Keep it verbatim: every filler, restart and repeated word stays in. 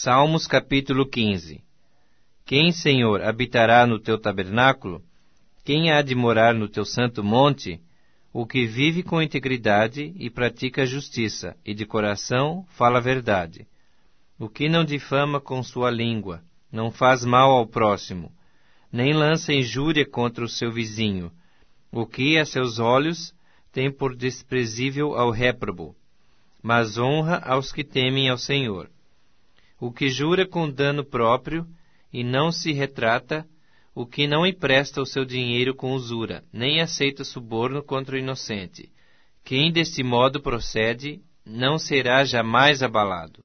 Salmos capítulo quinze. Quem, Senhor, habitará no teu tabernáculo? Quem há de morar no teu santo monte? O que vive com integridade e pratica a justiça, e de coração fala a verdade. O que não difama com sua língua, não faz mal ao próximo, nem lança injúria contra o seu vizinho. O que, a seus olhos, tem por desprezível ao réprobo, mas honra aos que temem ao Senhor. O que jura com dano próprio e não se retrata, o que não empresta o seu dinheiro com usura, nem aceita suborno contra o inocente. Quem deste modo procede, não será jamais abalado.